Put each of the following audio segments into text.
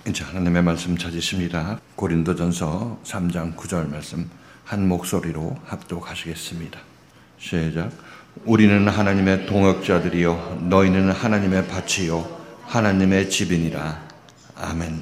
이제 하나님의 말씀 찾으십니다. 고린도전서 3장 9절 말씀 한 목소리로 합독하시겠습니다. 시작. 우리는 하나님의 동역자들이요 너희는 하나님의 밭이요 하나님의 집이니라. 아멘.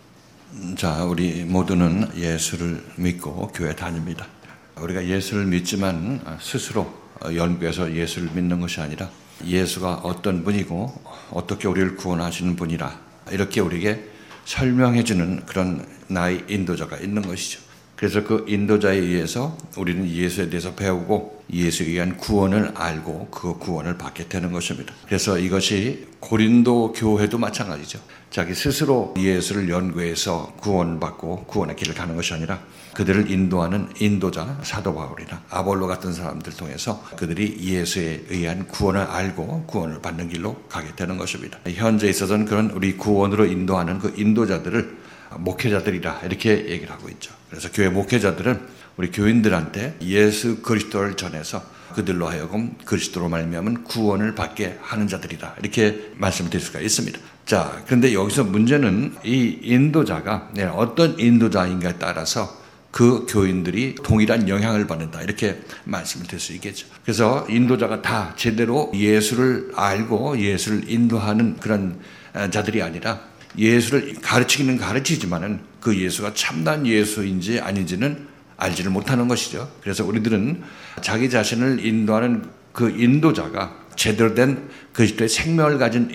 자, 우리 모두는 예수를 믿고 교회 다닙니다. 우리가 예수를 믿지만 스스로 연구해서 예수를 믿는 것이 아니라 예수가 어떤 분이고 어떻게 우리를 구원하시는 분이라 이렇게 우리에게 설명해주는 그런 나의 인도자가 있는 것이죠. 그래서 그 인도자에 의해서 우리는 예수에 대해서 배우고 예수에 의한 구원을 알고 그 구원을 받게 되는 것입니다. 그래서 이것이 고린도 교회도 마찬가지죠. 자기 스스로 예수를 연구해서 구원받고 구원의 길을 가는 것이 아니라 그들을 인도하는 인도자 사도 바울이나 아볼로 같은 사람들 통해서 그들이 예수에 의한 구원을 알고 구원을 받는 길로 가게 되는 것입니다. 현재 있어서는 그런 우리 구원으로 인도하는 그 인도자들을 목회자들이라 이렇게 얘기를 하고 있죠. 그래서 교회 목회자들은 우리 교인들한테 예수 그리스도를 전해서 그들로 하여금 그리스도로 말미암은 구원을 받게 하는 자들이다 이렇게 말씀을 드릴 수가 있습니다. 자, 그런데 여기서 문제는 이 인도자가 어떤 인도자인가에 따라서 그 교인들이 동일한 영향을 받는다 이렇게 말씀을 드릴 수 있겠죠. 그래서 인도자가 다 제대로 예수를 알고 예수를 인도하는 그런 자들이 아니라 예수를 가르치기는 가르치지만은 그 예수가 참된 예수인지 아닌지는 알지를 못하는 것이죠. 그래서 우리들은 자기 자신을 인도하는 그 인도자가 제대로 된 그리스도의 생명을 가진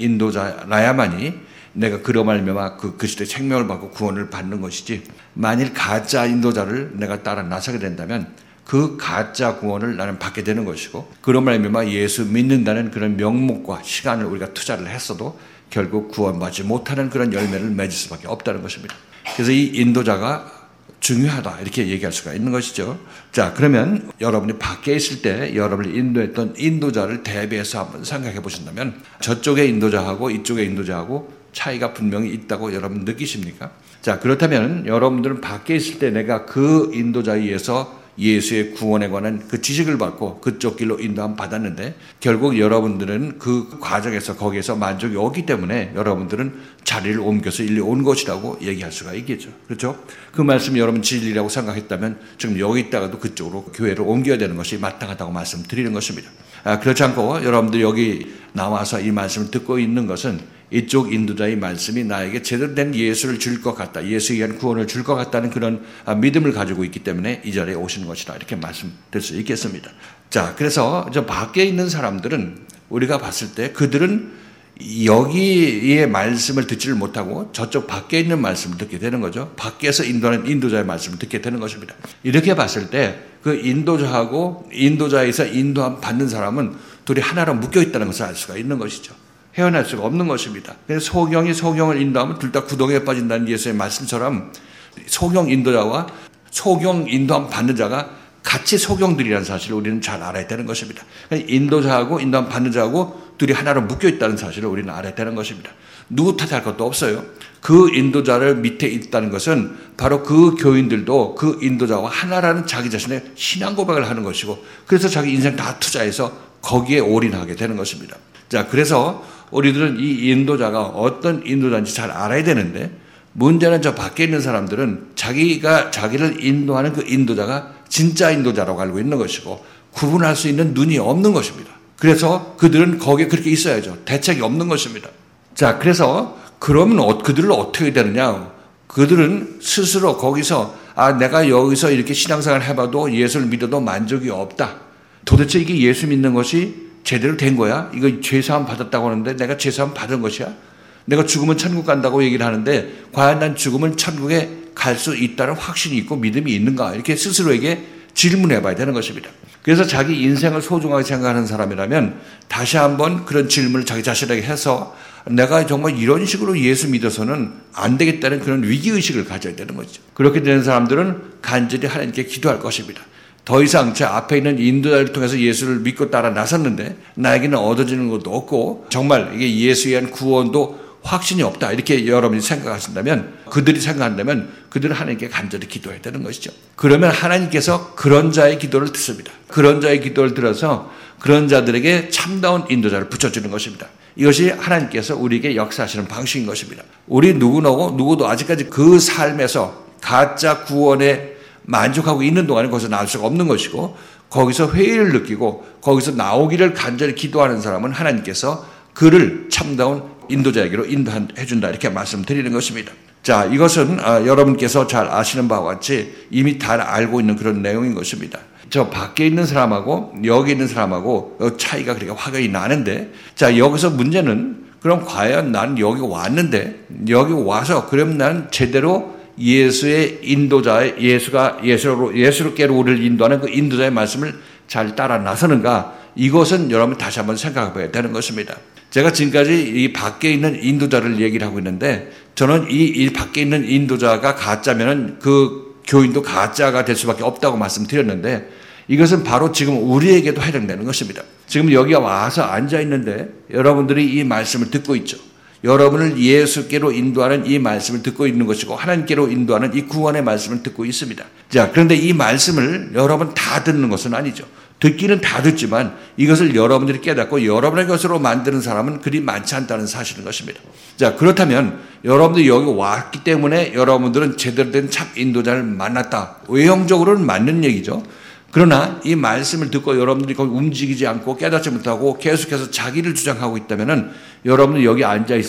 인도자라야만이 내가 그로 말미암아 그 그리스도의 생명을 받고 구원을 받는 것이지, 만일 가짜 인도자를 내가 따라 나서게 된다면 그 가짜 구원을 나는 받게 되는 것이고, 그로 말미암아 예수 믿는다는 그런 명목과 시간을 우리가 투자를 했어도 결국 구원받지 못하는 그런 열매를 맺을 수밖에 없다는 것입니다. 그래서 이 인도자가 중요하다 이렇게 얘기할 수가 있는 것이죠. 자, 그러면 여러분이 밖에 있을 때 여러분을 인도했던 인도자를 대비해서 한번 생각해 보신다면 저쪽의 인도자하고 이쪽의 인도자하고 차이가 분명히 있다고 여러분 느끼십니까? 자, 그렇다면 여러분들은 밖에 있을 때 내가 그 인도자에 의해서 예수의 구원에 관한 그 지식을 받고 그쪽 길로 인도함 받았는데 결국 여러분들은 그 과정에서 거기에서 만족이 없기 때문에 여러분들은 자리를 옮겨서 일리 온 것이라고 얘기할 수가 있겠죠. 그렇죠? 그 말씀이 여러분 진리라고 생각했다면 지금 여기 있다가도 그쪽으로 교회를 옮겨야 되는 것이 마땅하다고 말씀드리는 것입니다. 그렇지 않고 여러분들이 여기 나와서 이 말씀을 듣고 있는 것은 이쪽 인도자의 말씀이 나에게 제대로 된 예수를 줄 것 같다, 예수에 의한 구원을 줄 것 같다는 그런 믿음을 가지고 있기 때문에 이 자리에 오시는 것이다 이렇게 말씀드릴 수 있겠습니다. 자, 그래서 저 밖에 있는 사람들은 우리가 봤을 때 그들은 여기의 말씀을 듣지를 못하고 저쪽 밖에 있는 말씀을 듣게 되는 거죠. 밖에서 인도하는 인도자의 말씀을 듣게 되는 것입니다. 이렇게 봤을 때 그 인도자하고 인도자에서 인도함 받는 사람은 둘이 하나로 묶여 있다는 것을 알 수가 있는 것이죠. 헤어날 수가 없는 것입니다. 그래서 소경이 소경을 인도하면 둘 다 구덩이에 빠진다는 예수의 말씀처럼 소경 인도자와 소경 인도함 받는 자가 같이 소경들이라는 사실을 우리는 잘 알아야 되는 것입니다. 인도자하고 인도함 받는 자하고 둘이 하나로 묶여 있다는 사실을 우리는 알아야 되는 것입니다. 누구 탓할 것도 없어요. 그 인도자를 밑에 있다는 것은 바로 그 교인들도 그 인도자와 하나라는 자기 자신의 신앙 고백을 하는 것이고, 그래서 자기 인생 다 투자해서 거기에 올인하게 되는 것입니다. 자, 그래서 우리들은 이 인도자가 어떤 인도자인지 잘 알아야 되는데, 문제는 저 밖에 있는 사람들은 자기가 자기를 인도하는 그 인도자가 진짜 인도자라고 알고 있는 것이고 구분할 수 있는 눈이 없는 것입니다. 그래서 그들은 거기에 그렇게 있어야죠. 대책이 없는 것입니다. 자, 그래서 그러면 그들을 어떻게 되느냐? 그들은 스스로 거기서 내가 여기서 이렇게 신앙생활을 해봐도 예수를 믿어도 만족이 없다. 도대체 이게 예수 믿는 것이 제대로 된 거야? 이거 죄사함 받았다고 하는데 내가 죄사함 받은 것이야? 내가 죽으면 천국 간다고 얘기를 하는데 과연 난 죽으면 천국에 갈 수 있다는 확신이 있고 믿음이 있는가? 이렇게 스스로에게 질문해 봐야 되는 것입니다. 그래서 자기 인생을 소중하게 생각하는 사람이라면 다시 한번 그런 질문을 자기 자신에게 해서 내가 정말 이런 식으로 예수 믿어서는 안 되겠다는 그런 위기의식을 가져야 되는 거죠. 그렇게 되는 사람들은 간절히 하나님께 기도할 것입니다. 더 이상 제 앞에 있는 인도자를 통해서 예수를 믿고 따라 나섰는데 나에게는 얻어지는 것도 없고 정말 이게 예수에 대한 구원도 확신이 없다 이렇게 여러분이 생각하신다면, 그들이 생각한다면 그들은 하나님께 간절히 기도해야 되는 것이죠. 그러면 하나님께서 그런 자의 기도를 듣습니다. 그런 자의 기도를 들어서 그런 자들에게 참다운 인도자를 붙여주는 것입니다. 이것이 하나님께서 우리에게 역사하시는 방식인 것입니다. 우리 누구도 아직까지 그 삶에서 가짜 구원에 만족하고 있는 동안에 거기서 나올 수가 없는 것이고, 거기서 회의를 느끼고 거기서 나오기를 간절히 기도하는 사람은 하나님께서 그를 참다운 인도자에게로 인도해 준다, 이렇게 말씀드리는 것입니다. 자, 이것은 여러분께서 잘 아시는 바와 같이 이미 다 알고 있는 그런 내용인 것입니다. 저 밖에 있는 사람하고 여기 있는 사람하고 차이가 그렇게 확연히 나는데, 자, 여기서 문제는 그럼 과연 나는 여기 왔는데, 여기 와서 그럼 나는 제대로 예수의 인도자의 예수로께로 우리를 인도하는 그 인도자의 말씀을 잘 따라 나서는가? 이것은 여러분 다시 한번 생각해 봐야 되는 것입니다. 제가 지금까지 이 밖에 있는 인도자를 얘기를 하고 있는데, 저는 이 밖에 있는 인도자가 가짜면은 그 교인도 가짜가 될 수밖에 없다고 말씀드렸는데, 이것은 바로 지금 우리에게도 해당되는 것입니다. 지금 여기 와서 앉아 있는데 여러분들이 이 말씀을 듣고 있죠. 여러분을 예수께로 인도하는 이 말씀을 듣고 있는 것이고, 하나님께로 인도하는 이 구원의 말씀을 듣고 있습니다. 자, 그런데 이 말씀을 여러분 다 듣는 것은 아니죠. 듣기는 다 듣지만 이것을 여러분들이 깨닫고 여러분의 것으로 만드는 사람은 그리 많지 않다는 사실인 것입니다. 자, 그렇다면 여러분들이 여기 왔기 때문에 여러분들은 제대로 된 참 인도자를 만났다, 외형적으로는 맞는 얘기죠. 그러나 이 말씀을 듣고 여러분들이 거기 움직이지 않고 깨닫지 못하고 계속해서 자기를 주장하고 있다면은, 여러분은 여기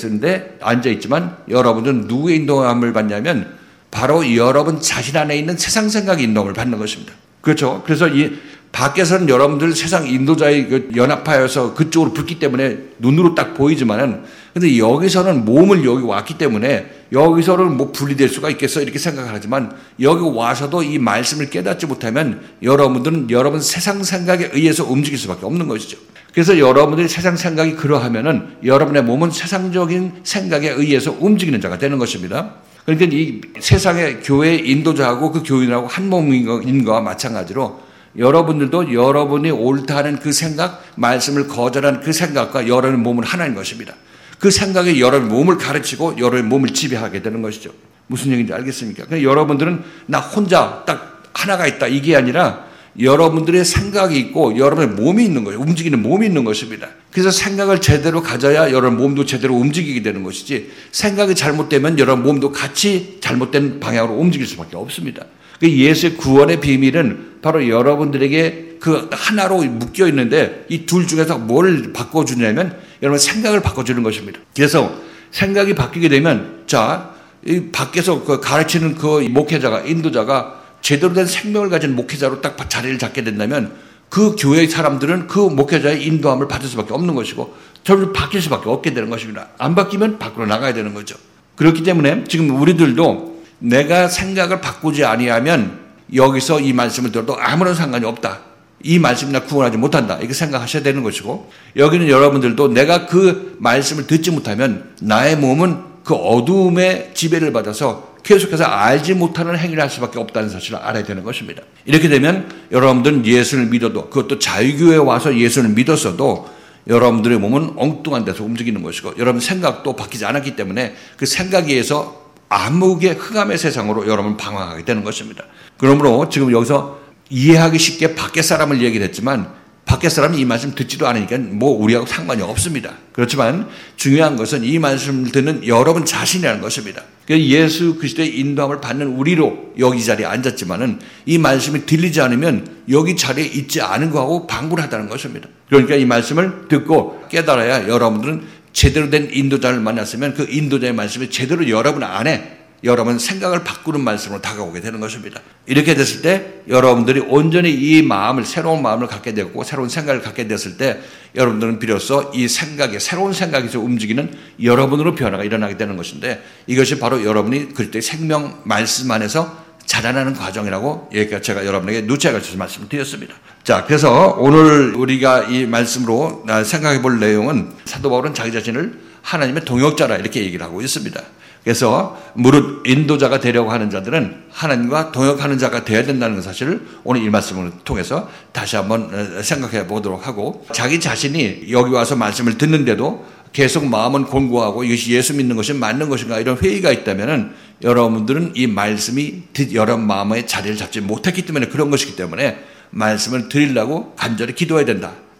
앉아있지만 여러분들은 누구의 인도함을 받냐면 바로 여러분 자신 안에 있는 세상 생각의 인도함을 받는 것입니다. 그렇죠? 그래서 이 밖에서는 여러분들 세상 인도자의 연합하여서 그쪽으로 붙기 때문에 눈으로 딱 보이지만은, 근데 여기서는 몸을 여기 왔기 때문에 여기서는 뭐 분리될 수가 있겠어, 이렇게 생각하지만 여기 와서도 이 말씀을 깨닫지 못하면 여러분들은 여러분 세상 생각에 의해서 움직일 수밖에 없는 것이죠. 그래서 여러분들이 세상 생각이 그러하면은 여러분의 몸은 세상적인 생각에 의해서 움직이는 자가 되는 것입니다. 그러니까 이 세상의 교회의 인도자하고 그 교인하고 한 몸인 것과 마찬가지로 여러분들도 여러분이 옳다는 그 생각, 말씀을 거절한 그 생각과 여러분의 몸은 하나인 것입니다. 그 생각이 여러분의 몸을 가르치고 여러분의 몸을 지배하게 되는 것이죠. 무슨 얘기인지 알겠습니까? 그러니까 여러분들은 나 혼자 딱 하나가 있다, 이게 아니라 여러분들의 생각이 있고 여러분의 몸이 있는 거예요. 움직이는 몸이 있는 것입니다. 그래서 생각을 제대로 가져야 여러분 몸도 제대로 움직이게 되는 것이지, 생각이 잘못되면 여러분 몸도 같이 잘못된 방향으로 움직일 수밖에 없습니다. 예수의 구원의 비밀은 바로 여러분들에게 그 하나로 묶여 있는데, 이 둘 중에서 뭘 바꿔주냐면 여러분 생각을 바꿔주는 것입니다. 그래서 생각이 바뀌게 되면, 자, 이 밖에서 그 가르치는 그 목회자가, 인도자가 제대로 된 생명을 가진 목회자로 딱 자리를 잡게 된다면 그 교회의 사람들은 그 목회자의 인도함을 받을 수밖에 없는 것이고 저를 바뀔 수밖에 없게 되는 것입니다. 안 바뀌면 밖으로 나가야 되는 거죠. 그렇기 때문에 지금 우리들도 내가 생각을 바꾸지 아니하면 여기서 이 말씀을 들어도 아무런 상관이 없다, 이 말씀이 나 구원하지 못한다, 이렇게 생각하셔야 되는 것이고, 여기는 여러분들도 내가 그 말씀을 듣지 못하면 나의 몸은 그 어두움의 지배를 받아서 계속해서 알지 못하는 행위를 할 수밖에 없다는 사실을 알아야 되는 것입니다. 이렇게 되면 여러분들은 예수를 믿어도, 그것도 자유교회에 와서 예수를 믿었어도 여러분들의 몸은 엉뚱한 데서 움직이는 것이고, 여러분 생각도 바뀌지 않았기 때문에 그 생각에 의해서 암흑의 흑암의 세상으로 여러분 방황하게 되는 것입니다. 그러므로 지금 여기서 이해하기 쉽게 밖에 사람을 얘기를 했지만, 밖에 사람이 이 말씀 듣지도 않으니까 뭐 우리하고 상관이 없습니다. 그렇지만 중요한 것은 이 말씀을 듣는 여러분 자신이라는 것입니다. 예수 그리스도의 인도함을 받는 우리로 여기 자리에 앉았지만은 이 말씀이 들리지 않으면 여기 자리에 있지 않은 거하고 방불하다는 것입니다. 그러니까 이 말씀을 듣고 깨달아야 여러분들은 제대로 된 인도자를 만났으면 그 인도자의 말씀이 제대로 여러분 안에, 여러분 생각을 바꾸는 말씀으로 다가오게 되는 것입니다. 이렇게 됐을 때 여러분들이 온전히 이 마음을, 새로운 마음을 갖게 되고 새로운 생각을 갖게 됐을 때 여러분들은 비로소 이 생각에, 새로운 생각에서 움직이는 여러분으로 변화가 일어나게 되는 것인데, 이것이 바로 여러분이 그때 생명 말씀 안에서 자라나는 과정이라고 제가 여러분에게 누차에 걸쳐서 말씀을 드렸습니다. 자, 그래서 오늘 우리가 이 말씀으로 생각해 볼 내용은, 사도 바울은 자기 자신을 하나님의 동역자라 이렇게 얘기를 하고 있습니다. 그래서 무릇 인도자가 되려고 하는 자들은 하나님과 동역하는 자가 되어야 된다는 사실을 오늘 이 말씀을 통해서 다시 한번 생각해 보도록 하고, 자기 자신이 여기 와서 말씀을 듣는데도 계속 마음은 공고하고 이것이 예수 믿는 것이 맞는 것인가, 이런 회의가 있다면은 여러분들은 이 말씀이 여러분 마음의 자리를 잡지 못했기 때문에 그런 것이기 때문에 말씀을 드리려고 간절히 기도해야 된다.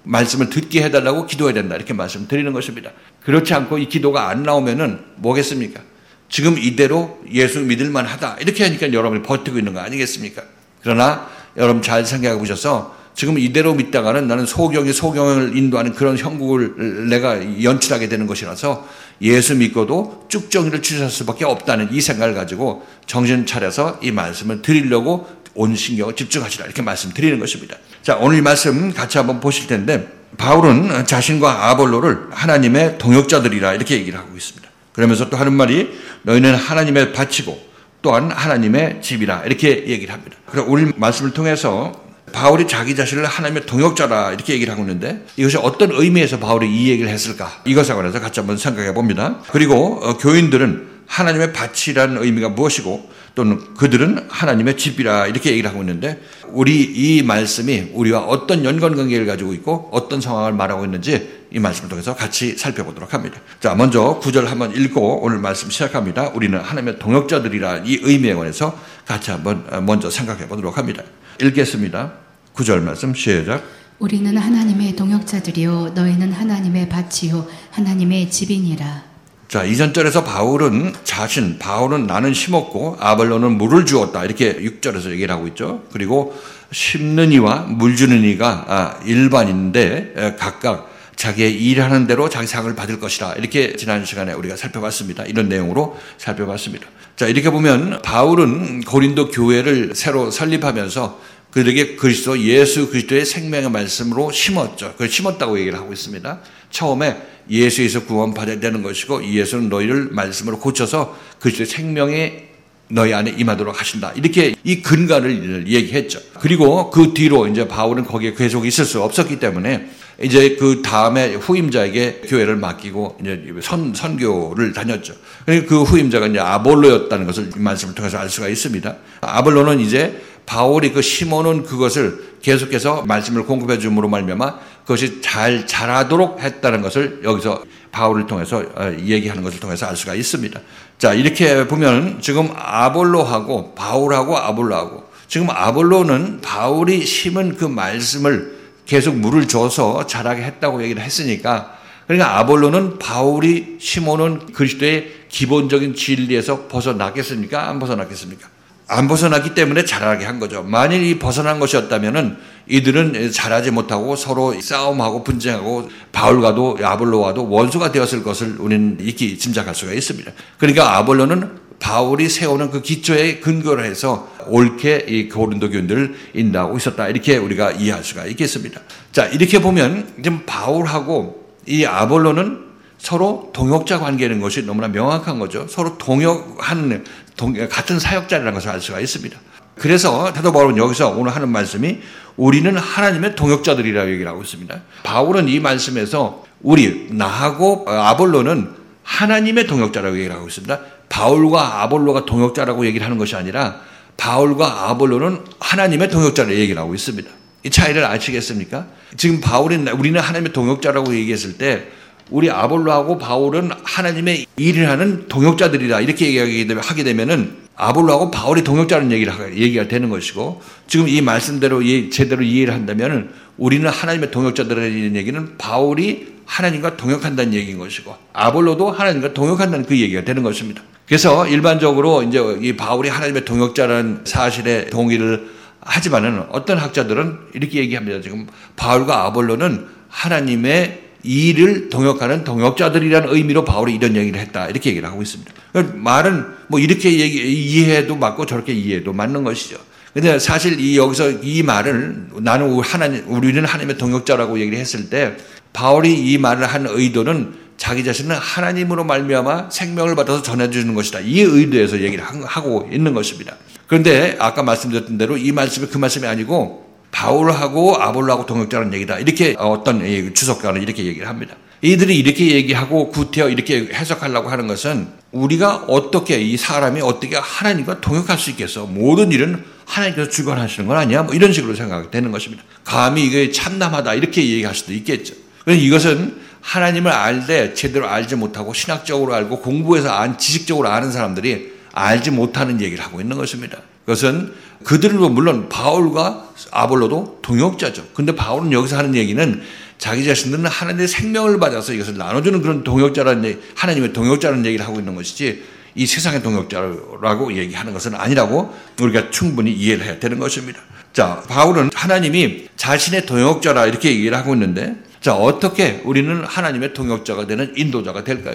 말씀을 듣게 해달라고 기도해야 된다. 이렇게 말씀드리는 것입니다. 그렇지 않고 이 기도가 안 나오면은 뭐겠습니까? 지금 이대로 예수 믿을만 하다. 이렇게 하니까 여러분이 버티고 있는 거 아니겠습니까? 그러나 여러분 잘 생각해 보셔서 지금 이대로 믿다가는 나는 소경을 인도하는 그런 형국을 내가 연출하게 되는 것이라서 예수 믿고도 쭉정이를 취할 수밖에 없다는 이 생각을 가지고 정신 차려서 이 말씀을 드리려고 온 신경을 집중하시라. 이렇게 말씀드리는 것입니다. 자, 오늘 이 말씀 같이 한번 보실 텐데 바울은 자신과 아볼로를 하나님의 동역자들이라 이렇게 얘기를 하고 있습니다. 그러면서 또 하는 말이 너희는 하나님의 밭이고 또한 하나님의 집이라 이렇게 얘기를 합니다. 그래서 오늘 말씀을 통해서 바울이 자기 자신을 하나님의 동역자라 이렇게 얘기를 하고 있는데 이것이 어떤 의미에서 바울이 이 얘기를 했을까? 이것에 관해서 같이 한번 생각해 봅니다. 그리고 교인들은 하나님의 밭이라는 의미가 무엇이고 또는 그들은 하나님의 집이라 이렇게 얘기를 하고 있는데 우리 이 말씀이 우리와 어떤 연관관계를 가지고 있고 어떤 상황을 말하고 있는지 이 말씀을 통해서 같이 살펴보도록 합니다. 자, 먼저 9절 한번 읽고 오늘 말씀 시작합니다. 우리는 하나님의 동역자들이라 이 의미에 관해서 같이 한번 먼저 생각해 보도록 합니다. 읽겠습니다. 9절 말씀 시작. 우리는 하나님의 동역자들이요 너희는 하나님의 밭이요 하나님의 집이니라. 자, 이전 절에서 바울은 나는 심었고 아볼로는 물을 주었다. 이렇게 6절에서 얘기를 하고 있죠. 그리고 심는 이와 물 주는 이가 일반인데 각각 자기의 일하는 대로 자기 상을 받을 것이라. 이렇게 지난 시간에 우리가 살펴봤습니다. 이런 내용으로 살펴봤습니다. 자, 이렇게 보면 바울은 고린도 교회를 새로 설립하면서 그들에게 예수 그리스도의 생명의 말씀으로 심었죠. 그걸 심었다고 얘기를 하고 있습니다. 처음에 예수에서 구원받아야 되는 것이고 이 예수는 너희를 말씀으로 고쳐서 그리스도의 생명이 너희 안에 임하도록 하신다. 이렇게 이 근간을 얘기했죠. 그리고 그 뒤로 이제 바울은 거기에 계속 있을 수 없었기 때문에 이제 그 다음에 후임자에게 교회를 맡기고 이제 선교를 다녔죠. 그 후임자가 이제 아볼로였다는 것을 이 말씀을 통해서 알 수가 있습니다. 아볼로는 이제 바울이 그 심어놓은 그것을 계속해서 말씀을 공급해 줌으로 말미암아 그것이 잘 자라도록 했다는 것을 여기서 바울을 통해서 얘기하는 것을 통해서 알 수가 있습니다. 자, 이렇게 보면 지금 아볼로하고 바울하고 아볼로하고 지금 아볼로는 바울이 심은 그 말씀을 계속 물을 줘서 자라게 했다고 얘기를 했으니까 그러니까 아볼로는 바울이 심어놓은 그리스도의 기본적인 진리에서 벗어났겠습니까? 안 벗어났겠습니까? 안 벗어났기 때문에 자라게 한 거죠. 만일 이 벗어난 것이었다면은 이들은 자라지 못하고 서로 싸움하고 분쟁하고 바울과도 아볼로와도 원수가 되었을 것을 우리는 익히 짐작할 수가 있습니다. 그러니까 아볼로는 바울이 세우는 그 기초에 근거를 해서 옳게 이 고린도 교인들을 인도하고 있었다. 이렇게 우리가 이해할 수가 있겠습니다. 자, 이렇게 보면 지금 바울하고 이 아볼로는 서로 동역자 관계라는 것이 너무나 명확한 거죠. 서로 같은 사역자라는 것을 알 수가 있습니다. 그래서 사도 바울은 여기서 오늘 하는 말씀이 우리는 하나님의 동역자들이라고 얘기를 하고 있습니다. 바울은 이 말씀에서 나하고 아볼로는 하나님의 동역자라고 얘기를 하고 있습니다. 바울과 아볼로가 동역자라고 얘기를 하는 것이 아니라 바울과 아볼로는 하나님의 동역자를 얘기를 하고 있습니다. 이 차이를 아시겠습니까? 지금 우리는 하나님의 동역자라고 얘기했을 때 우리 아볼로하고 바울은 하나님의 일을 하는 동역자들이다. 이렇게 하게 되면은 아볼로하고 바울이 동역자라는 얘기가 되는 것이고 지금 이 말씀대로 제대로 이해를 한다면은 우리는 하나님의 동역자들이라는 얘기는 바울이 하나님과 동역한다는 얘기인 것이고 아볼로도 하나님과 동역한다는 그 얘기가 되는 것입니다. 그래서 일반적으로 이제 이 바울이 하나님의 동역자라는 사실에 동의를 하지만은 어떤 학자들은 이렇게 얘기합니다. 지금 바울과 아볼로는 하나님의 일을 동역하는 동역자들이라는 의미로 바울이 이런 얘기를 했다. 이렇게 얘기를 하고 있습니다. 말은 뭐 이렇게 이해해도 맞고 저렇게 이해해도 맞는 것이죠. 근데 사실 여기서 이 말을 우리는 하나님의 동역자라고 얘기를 했을 때 바울이 이 말을 한 의도는 자기 자신은 하나님으로 말미암아 생명을 받아서 전해주는 것이다. 이 의도에서 얘기를 하고 있는 것입니다. 그런데 아까 말씀드렸던 대로 이 말씀이 그 말씀이 아니고 바울하고 아볼로하고 동역자라는 얘기다. 이렇게 어떤 주석가는 이렇게 얘기를 합니다. 이들이 이렇게 얘기하고 구태여 이렇게 해석하려고 하는 것은 우리가 이 사람이 어떻게 하나님과 동역할 수 있겠어? 모든 일은 하나님께서 주관하시는 건 아니야? 뭐 이런 식으로 생각되는 것입니다. 감히 이게 참담하다 이렇게 얘기할 수도 있겠죠. 그래서 이것은 하나님을 알되 제대로 알지 못하고 신학적으로 알고 공부해서 지식적으로 아는 사람들이 알지 못하는 얘기를 하고 있는 것입니다. 그것은 그들도 물론 바울과 아볼로도 동역자죠. 근데 바울은 여기서 하는 얘기는 자기 자신들은 하나님의 생명을 받아서 이것을 나눠주는 그런 동역자라는 얘기, 하나님의 동역자라는 얘기를 하고 있는 것이지 이 세상의 동역자라고 얘기하는 것은 아니라고 우리가 충분히 이해를 해야 되는 것입니다. 자, 바울은 하나님이 자신의 동역자라 이렇게 얘기를 하고 있는데, 자, 어떻게 우리는 하나님의 동역자가 되는 인도자가 될까요?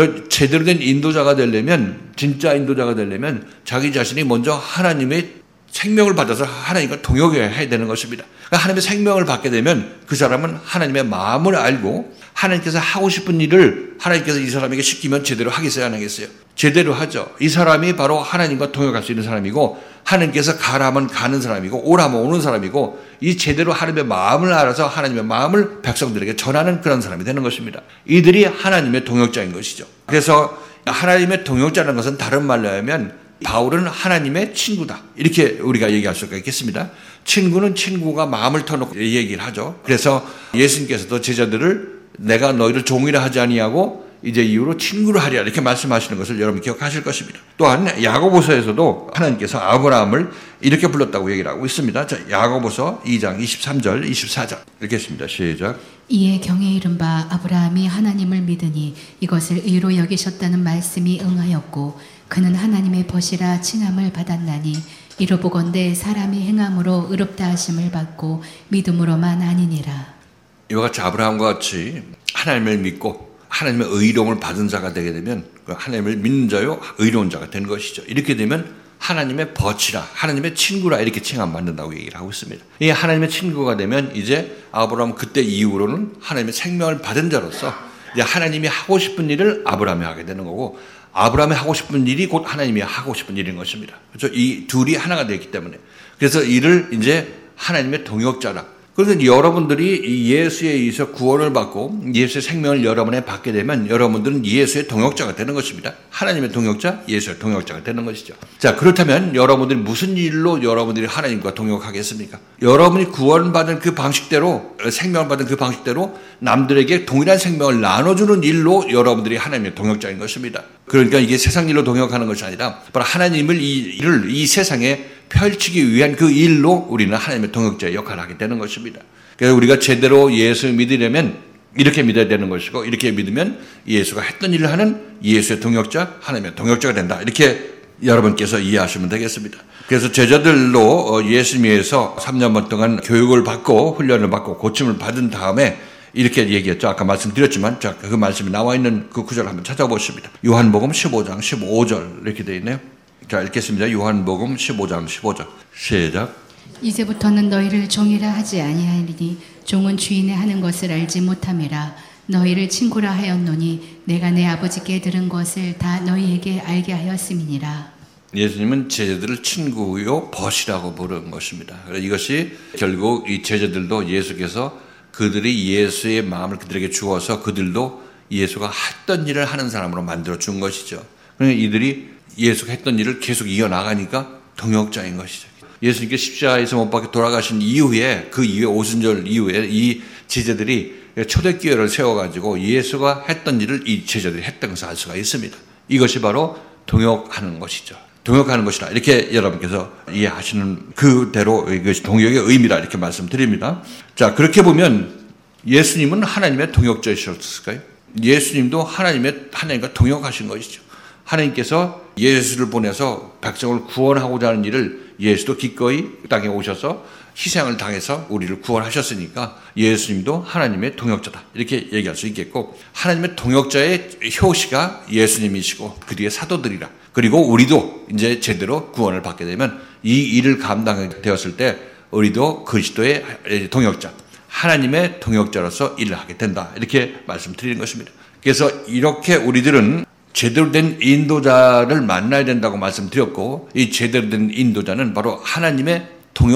제대로 된 인도자가 되려면, 진짜 인도자가 되려면 자기 자신이 먼저 하나님의 생명을 받아서 하나님과 동역해야 되는 것입니다. 그러니까 하나님의 생명을 받게 되면 그 사람은 하나님의 마음을 알고 하나님께서 하고 싶은 일을 하나님께서 이 사람에게 시키면 제대로 하겠어요, 안 하겠어요? 제대로 하죠. 이 사람이 바로 하나님과 동역할 수 있는 사람이고, 하나님께서 가라면 가는 사람이고, 오라면 오는 사람이고, 이 제대로 하나님의 마음을 알아서 하나님의 마음을 백성들에게 전하는 그런 사람이 되는 것입니다. 이들이 하나님의 동역자인 것이죠. 그래서 하나님의 동역자라는 것은 다른 말로 하면 바울은 하나님의 친구다, 이렇게 우리가 얘기할 수가 있겠습니다. 친구는 친구가 마음을 터놓고 얘기를 하죠. 그래서 예수님께서도 제자들을 내가 너희를 종이라 하지 아니하고 이제 이후로 친구로 하리라 이렇게 말씀하시는 것을 여러분 기억하실 것입니다. 또한 야고보서에서도 하나님께서 아브라함을 이렇게 불렀다고 얘기를 하고 있습니다. 자, 야고보서 2장 23절 24절 이렇게 했습니다. 시작. 이에 경에 이른 바 아브라함이 하나님을 믿으니 이것을 의로 여기셨다는 말씀이 응하였고 그는 하나님의 벗이라 칭함을 받았나니 이로 보건대 사람이 행함으로 의롭다 하심을 받고 믿음으로만 아니니라. 이와 같이 아브라함과 같이 하나님을 믿고 하나님의 의로움을 받은 자가 되게 되면 하나님을 믿는 자요 의로운 자가 되는 것이죠. 이렇게 되면 하나님의 벗이라, 하나님의 친구라 이렇게 칭함받는다고 얘기를 하고 있습니다. 이 하나님의 친구가 되면 이제 아브라함 그때 이후로는 하나님의 생명을 받은 자로서 이제 하나님이 하고 싶은 일을 아브라함이 하게 되는 거고, 아브라함이 하고 싶은 일이 곧 하나님이 하고 싶은 일인 것입니다. 그렇죠? 이 둘이 하나가 되기 때문에. 그래서 이를 이제 하나님의 동역자라. 그래서 여러분들이 예수에 의해서 구원을 받고 예수의 생명을 여러분에 받게 되면 여러분들은 예수의 동역자가 되는 것입니다. 하나님의 동역자, 예수의 동역자가 되는 것이죠. 자, 그렇다면 여러분들이 무슨 일로 여러분들이 하나님과 동역하겠습니까? 여러분이 구원받은 그 방식대로, 생명을 받은 그 방식대로 남들에게 동일한 생명을 나눠주는 일로 여러분들이 하나님의 동역자인 것입니다. 그러니까 이게 세상 일로 동역하는 것이 아니라 바로 하나님을 이 세상에 펼치기 위한 그 일로 우리는 하나님의 동역자의 역할을 하게 되는 것입니다. 그래서 우리가 제대로 예수를 믿으려면 이렇게 믿어야 되는 것이고, 이렇게 믿으면 예수가 했던 일을 하는 예수의 동역자, 하나님의 동역자가 된다. 이렇게 여러분께서 이해하시면 되겠습니다. 그래서 제자들로 예수님에서 3년 반 동안 교육을 받고 훈련을 받고 고침을 받은 다음에 이렇게 얘기했죠. 아까 말씀드렸지만 자, 그 말씀이 나와 있는 그 구절을 한번 찾아보십니다. 요한복음 15장 15절 이렇게 되어 있네요. 자, 읽겠습니다. 요한복음 15장 15절. 시작. 이제부터는 너희를 종이라 하지 아니하리니 종은 주인의 하는 것을 알지 못함이라. 너희를 친구라 하였노니 내가 내 아버지께 들은 것을 다 너희에게 알게 하였음이니라. 예수님은 제자들을 친구요 벗이라고 부르는 것입니다. 이것이 결국 이 제자들도 예수께서 그들이 예수의 마음을 그들에게 주어서 그들도 예수가 했던 일을 하는 사람으로 만들어 준 것이죠. 그러니까 이들이 예수가 했던 일을 계속 이어나가니까 동역자인 것이죠. 예수님께 십자가에서 못 박혀 돌아가신 이후에, 그 이후에 오순절 이후에 이 제자들이 초대교회를 세워가지고 예수가 했던 일을 이 제자들이 했던 것을 알 수가 있습니다. 이것이 바로 동역하는 것이죠. 동역하는 것이라 이렇게 여러분께서 이해하시는 그대로 이것이 동역의 의미라 이렇게 말씀드립니다. 자, 그렇게 보면 예수님은 하나님의 동역자이셨을까요? 예수님도 하나님과 동역하신 것이죠. 하나님께서 예수를 보내서 백성을 구원하고자 하는 일을 예수도 기꺼이 땅에 오셔서 희생을 당해서 우리를 구원하셨으니까 예수님도 하나님의 동역자다 이렇게 얘기할 수 있겠고, 하나님의 동역자의 효시가 예수님이시고 그 뒤에 사도들이라. 그리고 우리도 이제 제대로 구원을 받게 되면 이 일을 감당되었을 때 우리도 그리스도의 동역자, 하나님의 동역자로서 일을 하게 된다 이렇게 말씀드리는 것입니다. 그래서 이렇게 우리들은 제대로 된 인도자를 만나야 된다고 말씀드렸고, 이 제대로 된 인도자는 바로 하나님의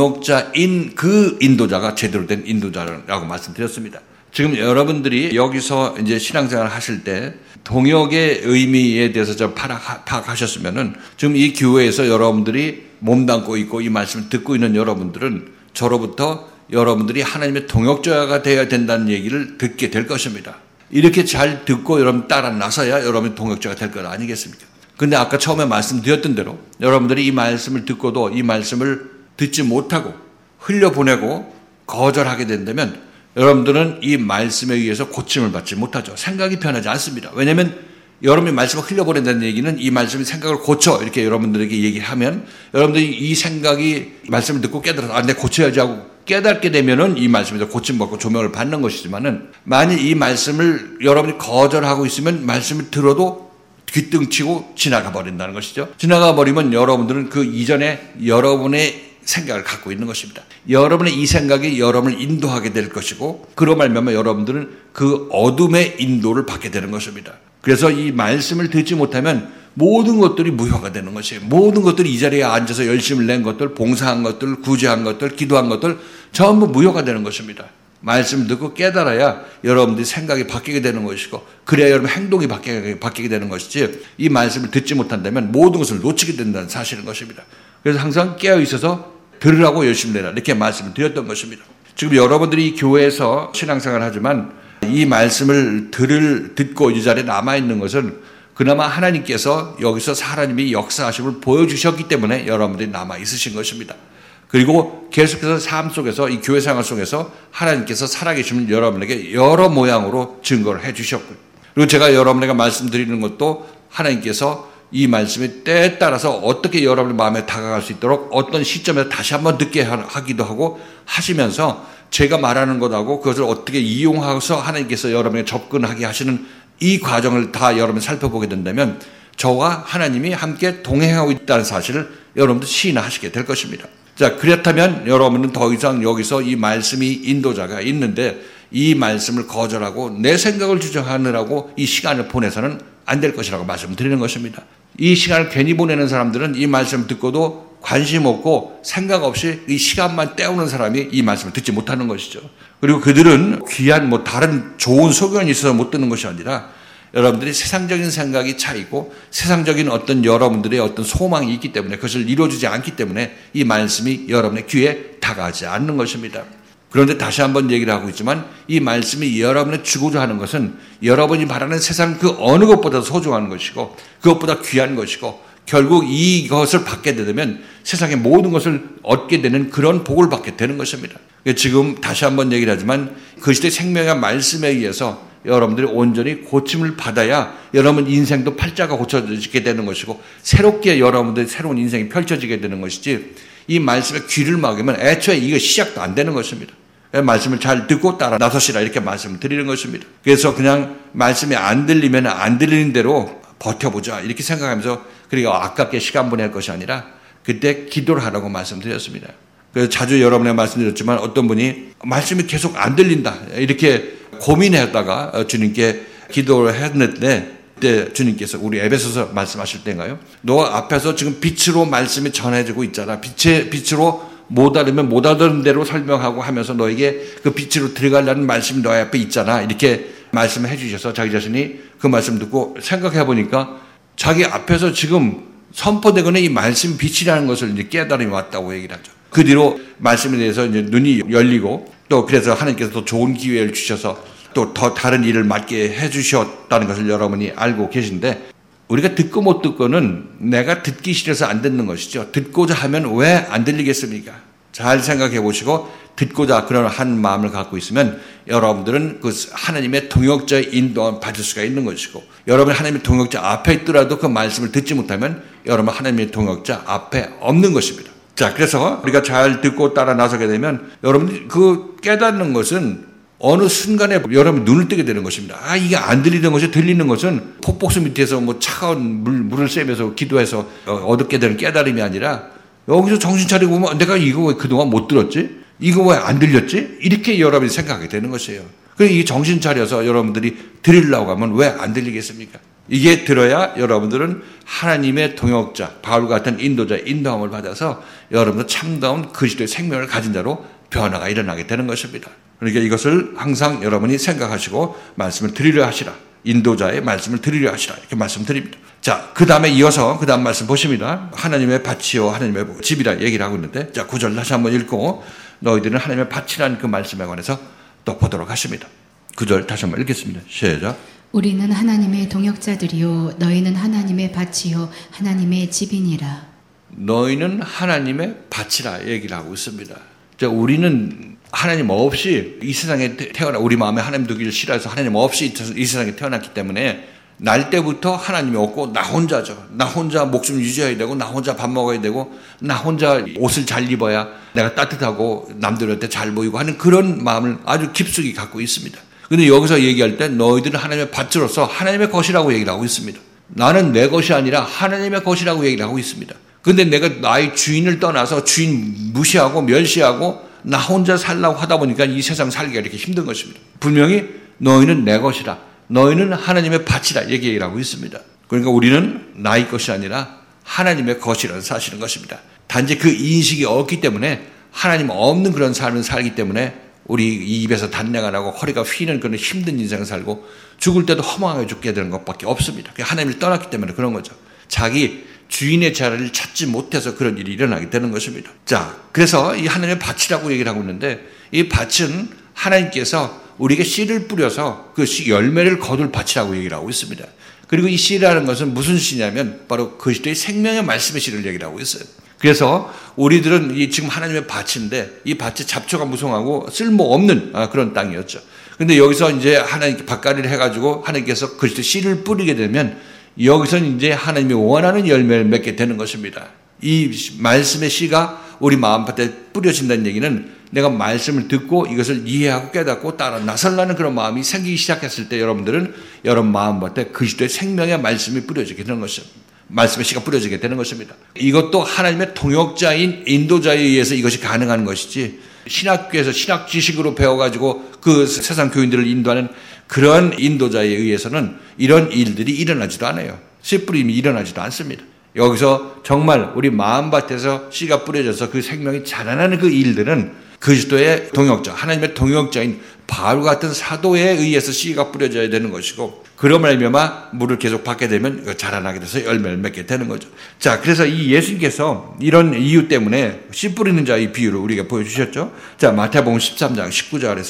동역자인 그 인도자가 제대로 된 인도자라고 말씀드렸습니다. 지금 여러분들이 여기서 이제 신앙생활을 하실 때 동역의 의미에 대해서 좀 파악하셨으면은 지금 이 교회에서 여러분들이 몸담고 있고 이 말씀을 듣고 있는 여러분들은 저로부터 여러분들이 하나님의 동역자가 되어야 된다는 얘기를 듣게 될 것입니다. 이렇게 잘 듣고 여러분 따라 나서야 여러분이 동역자가 될 것 아니겠습니까? 근데 아까 처음에 말씀드렸던 대로 여러분들이 이 말씀을 듣고도 이 말씀을 듣지 못하고 흘려보내고 거절하게 된다면 여러분들은 이 말씀에 의해서 고침을 받지 못하죠. 생각이 변하지 않습니다. 왜냐하면 여러분이 말씀을 흘려보낸다는 얘기는 이 말씀이 생각을 고쳐 이렇게 여러분들에게 얘기하면 여러분들이 이 생각이 말씀을 듣고 깨달아서 내 고쳐야지 하고 깨닫게 되면은 이 말씀에서 고침받고 조명을 받는 것이지만은 만일 이 말씀을 여러분이 거절하고 있으면 말씀을 들어도 귀등치고 지나가 버린다는 것이죠. 지나가 버리면 여러분들은 그 이전에 여러분의 생각을 갖고 있는 것입니다. 여러분의 이 생각이 여러분을 인도하게 될 것이고 그로 말미암아 여러분들은 그 어둠의 인도를 받게 되는 것입니다. 그래서 이 말씀을 듣지 못하면 모든 것들이 무효가 되는 것이에요. 모든 것들이 이 자리에 앉아서 열심을 낸 것들, 봉사한 것들, 구제한 것들, 기도한 것들 전부 무효가 되는 것입니다. 말씀을 듣고 깨달아야 여러분들이 생각이 바뀌게 되는 것이고 그래야 여러분 행동이 바뀌게 되는 것이지 이 말씀을 듣지 못한다면 모든 것을 놓치게 된다는 사실인 것입니다. 그래서 항상 깨어 있어서 들으라고 열심히 내라 이렇게 말씀을 드렸던 것입니다. 지금 여러분들이 교회에서 신앙생활을 하지만 이 말씀을 듣고 이 자리에 남아있는 것은 그나마 하나님께서 여기서 하나님이 역사하심을 보여주셨기 때문에 여러분들이 남아있으신 것입니다. 그리고 계속해서 삶 속에서 이 교회 생활 속에서 하나님께서 살아계시면 여러분에게 여러 모양으로 증거를 해주셨고요. 그리고 제가 여러분에게 말씀드리는 것도 하나님께서 이 말씀이 때에 따라서 어떻게 여러분의 마음에 다가갈 수 있도록 어떤 시점에서 다시 한번 듣게 하기도 하고 하시면서 제가 말하는 것하고 그것을 어떻게 이용해서 하나님께서 여러분에게 접근하게 하시는 이 과정을 다 여러분이 살펴보게 된다면 저와 하나님이 함께 동행하고 있다는 사실을 여러분도 시인하시게 될 것입니다. 자, 그렇다면 여러분은 더 이상 여기서 이 말씀이 인도자가 있는데 이 말씀을 거절하고 내 생각을 주장하느라고 이 시간을 보내서는 안 될 것이라고 말씀드리는 것입니다. 이 시간을 괜히 보내는 사람들은 이 말씀을 듣고도 관심 없고 생각 없이 이 시간만 때우는 사람이 이 말씀을 듣지 못하는 것이죠. 그리고 그들은 귀한 다른 좋은 소견이 있어서 못 듣는 것이 아니라 여러분들이 세상적인 생각이 차이고 세상적인 어떤 여러분들의 어떤 소망이 있기 때문에 그것을 이루어주지 않기 때문에 이 말씀이 여러분의 귀에 다가가지 않는 것입니다. 그런데 다시 한번 얘기를 하고 있지만 이 말씀이 여러분의 주고자 하는 것은 여러분이 바라는 세상 그 어느 것보다 소중한 것이고 그것보다 귀한 것이고 결국 이것을 받게 되면 세상의 모든 것을 얻게 되는 그런 복을 받게 되는 것입니다. 지금 다시 한번 얘기를 하지만 그 시대 생명의 말씀에 의해서 여러분들이 온전히 고침을 받아야 여러분 인생도 팔자가 고쳐지게 되는 것이고 새롭게 여러분들의 새로운 인생이 펼쳐지게 되는 것이지 이 말씀에 귀를 막으면 애초에 이거 시작도 안 되는 것입니다. 말씀을 잘 듣고 따라 나서시라 이렇게 말씀을 드리는 것입니다. 그래서 그냥 말씀이 안 들리면 안 들리는 대로 버텨보자 이렇게 생각하면서 그리고 아깝게 시간 보낼 것이 아니라 그때 기도를 하라고 말씀드렸습니다. 그래서 자주 여러분의 말씀드렸지만 어떤 분이 말씀이 계속 안 들린다 이렇게 고민했다가 주님께 기도를 했는데 그때 주님께서 우리 에베소서 말씀하실 때인가요? 너 앞에서 지금 빛으로 말씀이 전해지고 있잖아. 빛으로 못 알으면 못 알은 대로 설명하고 하면서 너에게 그 빛으로 들어가려는 말씀이 너의 앞에 있잖아. 이렇게 말씀을 해주셔서 자기 자신이 그 말씀 듣고 생각해 보니까 자기 앞에서 지금 선포되거나 이 말씀 빛이라는 것을 이제 깨달음이 왔다고 얘기를 하죠. 그 뒤로 말씀에 대해서 이제 눈이 열리고 또 그래서 하나님께서 또 좋은 기회를 주셔서 또 더 다른 일을 맡게 해주셨다는 것을 여러분이 알고 계신데 우리가 듣고 못 듣고는 내가 듣기 싫어서 안 듣는 것이죠. 듣고자 하면 왜 안 들리겠습니까? 잘 생각해 보시고 듣고자 그런 한 마음을 갖고 있으면 여러분들은 그 하나님의 동역자의 인도를 받을 수가 있는 것이고 여러분 하나님의 동역자 앞에 있더라도 그 말씀을 듣지 못하면 여러분 하나님의 동역자 앞에 없는 것입니다. 자, 그래서 우리가 잘 듣고 따라 나서게 되면 여러분들이 그 깨닫는 것은 어느 순간에 여러분 눈을 뜨게 되는 것입니다. 이게 안 들리는 것이 들리는 것은 폭포수 밑에서 차가운 물을 쐬면서 기도해서 얻게 되는 깨달음이 아니라 여기서 정신 차리고 보면 내가 이거 왜 그동안 못 들었지? 이거 왜 안 들렸지? 이렇게 여러분이 생각하게 되는 것이에요. 그래서 이 정신 차려서 여러분들이 들으려고 하면 왜 안 들리겠습니까? 이게 들어야 여러분들은 하나님의 동역자, 바울 같은 인도자의 인도함을 받아서 여러분들 참다운 그리스도의 생명을 가진 자로 변화가 일어나게 되는 것입니다. 그러니까 이것을 항상 여러분이 생각하시고 말씀을 드리려 하시라. 인도자의 말씀을 드리려 하시라. 이렇게 말씀드립니다. 자, 그 다음에 이어서 그 다음 말씀 보십니다. 하나님의 밭이요 하나님의 집이라 얘기를 하고 있는데 자, 9절 다시 한번 읽고 너희들은 하나님의 밭이라는 그 말씀에 관해서 또 보도록 하십니다. 9절 다시 한번 읽겠습니다. 시작. 우리는 하나님의 동역자들이요 너희는 하나님의 밭이요 하나님의 집이니라. 너희는 하나님의 밭이라 얘기를 하고 있습니다. 우리는 하나님 없이 이 세상에 태어나 우리 마음에 하나님 두기를 싫어해서 하나님 없이 이 세상에 태어났기 때문에 날 때부터 하나님이 없고 나 혼자죠. 나 혼자 목숨 유지해야 되고 나 혼자 밥 먹어야 되고 나 혼자 옷을 잘 입어야 내가 따뜻하고 남들한테 잘 보이고 하는 그런 마음을 아주 깊숙이 갖고 있습니다. 근데 여기서 얘기할 때 너희들은 하나님의 밭으로서 하나님의 것이라고 얘기를 하고 있습니다. 나는 내 것이 아니라 하나님의 것이라고 얘기를 하고 있습니다. 근데 내가 나의 주인을 떠나서 주인 무시하고 멸시하고 나 혼자 살라고 하다 보니까 이 세상 살기가 이렇게 힘든 것입니다. 분명히 너희는 내 것이라 너희는 하나님의 밭이라 얘기를 하고 있습니다. 그러니까 우리는 나의 것이 아니라 하나님의 것이라는 사실인 것입니다. 단지 그 인식이 없기 때문에 하나님 없는 그런 삶을 살기 때문에 우리 입에서 단내가 나고 허리가 휘는 그런 힘든 인생을 살고 죽을 때도 허망하게 죽게 되는 것밖에 없습니다. 하나님을 떠났기 때문에 그런 거죠. 자기 주인의 자리를 찾지 못해서 그런 일이 일어나게 되는 것입니다. 자, 그래서 이 하나님의 밭이라고 얘기를 하고 있는데 이 밭은 하나님께서 우리에게 씨를 뿌려서 그 씨 열매를 거둘 밭이라고 얘기를 하고 있습니다. 그리고 이 씨라는 것은 무슨 씨냐면 바로 그리스도의 생명의 말씀의 씨를 얘기를 하고 있어요. 그래서 우리들은 이 지금 하나님의 밭인데 이 밭이 잡초가 무성하고 쓸모없는 그런 땅이었죠. 근데 여기서 이제 하나님께 밭갈이를 해가지고 하나님께서 그리스도 씨를 뿌리게 되면 여기서는 이제 하나님이 원하는 열매를 맺게 되는 것입니다. 이 말씀의 씨가 우리 마음밭에 뿌려진다는 얘기는 내가 말씀을 듣고 이것을 이해하고 깨닫고 따라 나설라는 그런 마음이 생기기 시작했을 때 여러분들은 여러분 마음밭에 그리스도의 생명의 말씀이 뿌려지게 되는 것입니다. 말씀의 씨가 뿌려지게 되는 것입니다. 이것도 하나님의 통역자인 인도자에 의해서 이것이 가능한 것이지 신학교에서 신학 지식으로 배워가지고 그 세상 교인들을 인도하는 그런 인도자에 의해서는 이런 일들이 일어나지도 않아요. 씨 뿌림이 일어나지도 않습니다. 여기서 정말 우리 마음밭에서 씨가 뿌려져서 그 생명이 자라나는 그 일들은 그리스도의 동역자, 하나님의 동역자인 바울 같은 사도에 의해서 씨가 뿌려져야 되는 것이고 그런 말미암아 물을 계속 받게 되면 자라나게 돼서 열매를 맺게 되는 거죠. 자, 그래서 이 예수님께서 이런 이유 때문에 씨 뿌리는 자의 비유를 우리에게 보여주셨죠. 자, 마태복음 13장 19절에서